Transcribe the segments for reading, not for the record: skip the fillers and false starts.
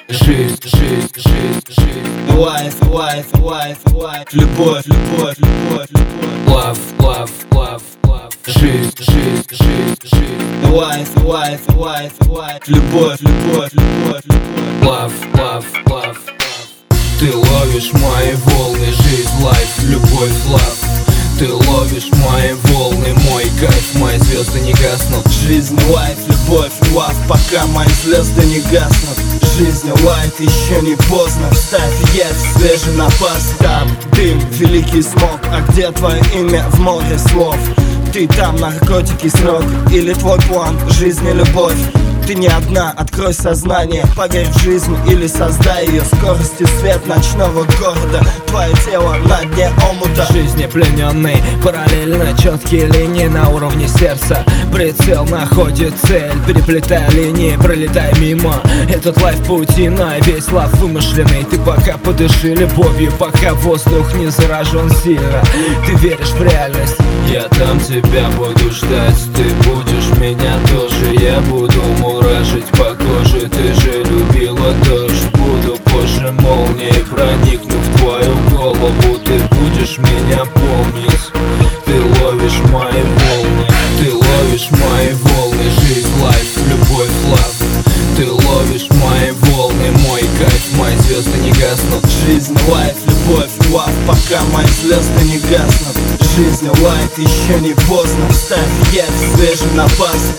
Жизнь, жизнь, жизнь, жизнь. Life, life, life, life. Любовь, любовь, любовь, любовь. Love, love, love, love. Жизнь, жизнь, жизнь, жизнь. Life, life, life, life. Любовь, любовь, любовь, любовь. Love, love, love, love. Ты ловишь мои волны, жизнь, life, любовь, love. Ты ловишь мои волны, мой кайф, мои звезды не гаснут. Жизнь, лайф, любовь, лав, пока мои звезды не гаснут. Жизнь, лайт, еще не поздно. Вставь есть, свежий напас. Там дым, великий смог. А где твое имя в море слов? Ты там, наркотики, срок. Или твой план, жизнь и любовь? Ты не одна, открой сознание. Поверь в жизнь или создай ее. Скоростью свет ночного города. Твое тело на дне омута. Жизни плененный, параллельно четкие линии на уровне сердца. Прицел находит цель, переплетая линии, пролетай мимо. Этот лайф паутина, весь лав вымышленный. Ты пока подыши любовью, пока воздух не заражен сильно. Ты веришь в реальность. Я там тебя буду ждать, ты будешь меня тоже. Я буду муражить по коже, ты же любила дождь. Буду позже молнией, проникну в твою голову. Ты будешь меня помнить. Ты ловишь мои волны, ты ловишь мои волны. Жизнь, лайф, любовь, лав. Ты ловишь мои волны, мой кайф, мои звезды не гаснут. Жизнь, лайф, любовь, лав, пока мои звезды не гаснут. Жизнь, лайт, еще не поздно. Вставь есть, свежий напас.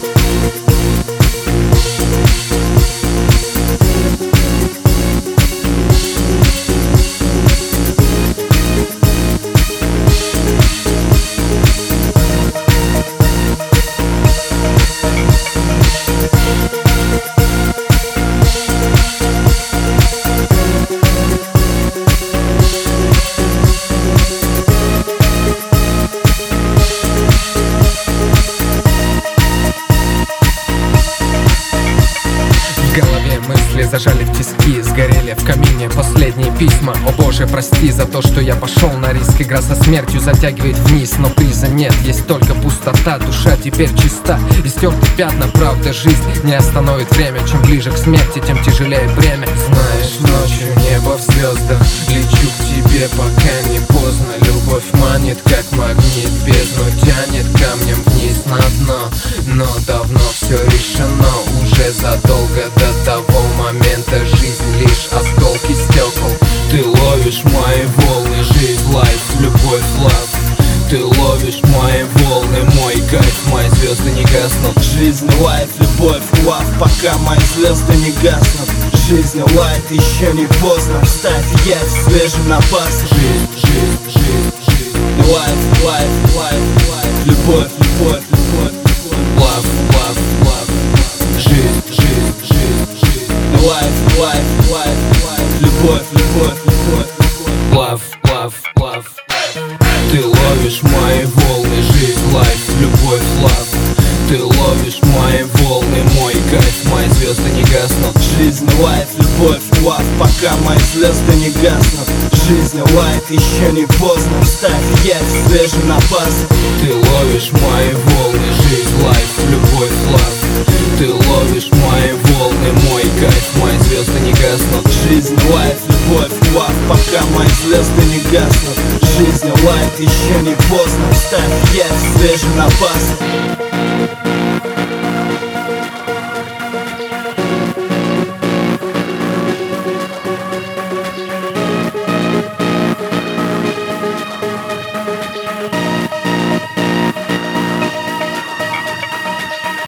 В голове мысли зажали в тиски, сгорели в камине последние письма. О боже, прости за то, что я пошел на риск. Игра со смертью затягивает вниз, но приза нет, есть только пустота. Душа теперь чиста, и стерты пятна. Правда, жизнь не остановит время. Чем ближе к смерти, тем тяжелее бремя. Знаешь, ночью небо в звездах, лечу к тебе, пока не поздно. Любовь манит, как магнит, бездну тянет камнем вниз на дно. Но давно все решено, уже задолго до того момента. Жизнь лишь осколки стекол. Ты ловишь мои волны, жизнь, лайф, любовь, лав. Ты ловишь мои волны, мой кайф, мои звезды не гаснут. Жизнь, лайф, любовь, лав, пока мои звезды не гаснут. Жизнь, лайт, еще не поздно. Вставь есть, свежий напас. Жизнь, жизнь, жизнь, жизнь. Лайф, лайф, лайф, лайф. Любовь, любовь, любовь, любовь. Лав, лав, лав. Жизнь, жизнь, жизнь, жизнь. Лайф, лайф, лайф, лайф. Любовь, любовь, любовь, любовь. Лав, лав, лав. Ты ловишь мои волны, жизнь, лайф, любовь, лав. Ты ловишь мои волны, мой кайф, мои звезды не гаснут. Жизнь, лайф, любовь, лав, пока мои звезды не гаснут. Жизнь, лайт, еще не поздно. Вставь есть, свежий напас. Ты ловишь мои волны, жизнь, лайф, любовь, лав. Ты ловишь мои волны, мой кайф, мои звезды не гаснут. Жизнь, лайф, любовь, лав, пока мои звезды не гаснут. Жизнь, лайт, еще не поздно. Вставь есть, свежий напас.